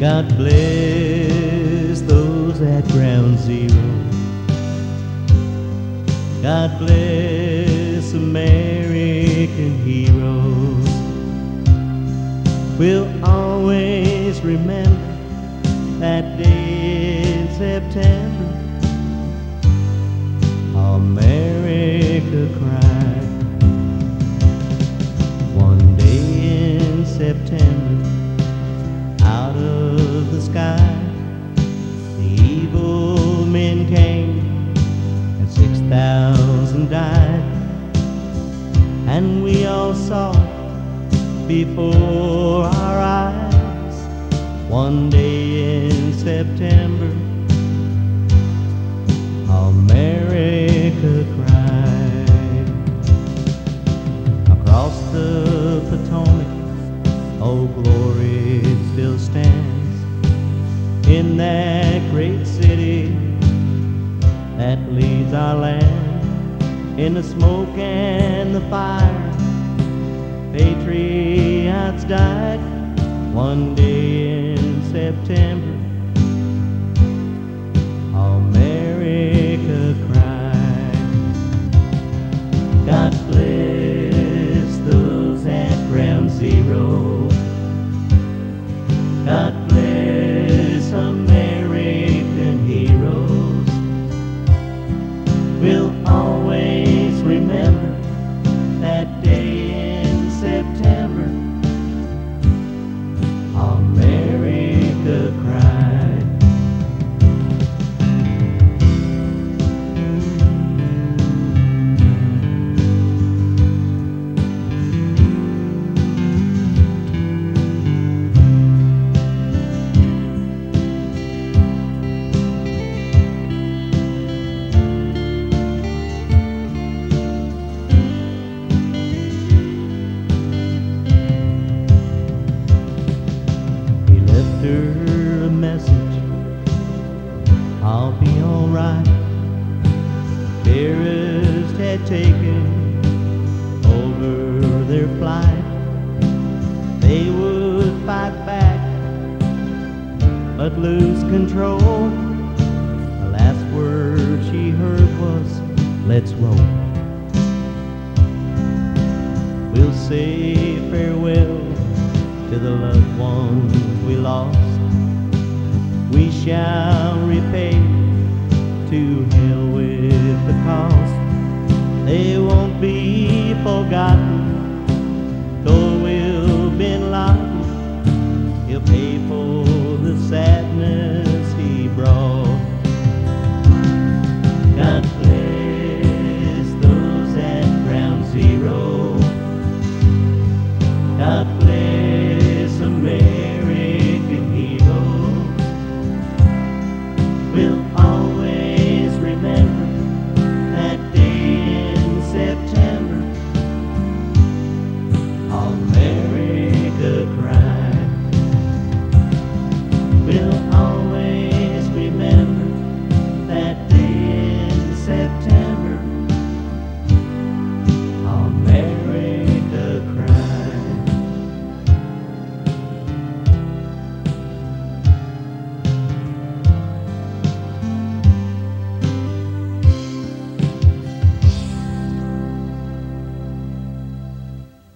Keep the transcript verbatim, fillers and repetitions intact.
God bless those at ground zero. God bless American heroes. We'll always remember that day in September. America cried. One day in September, out of the sky, the evil men came and six thousand died. And we all saw it before our eyes. One day in September, America cried. Across the Potomac, Old Glory still stands. In that great city that leads our land, in the smoke and the fire, patriots died. One day in September, America cried. God bless those at ground zero. God bless American heroes. We'll always remember that day in September. America cried. Her a message, I'll be alright. Terrorists had taken over their flight. They would fight back, but lose control. The last word she heard was, "Let's roll." We'll say farewell to the loved ones we lost. We shall repay, to hell with the cost. They won't be forgotten, though Will bin Laden, he'll pay for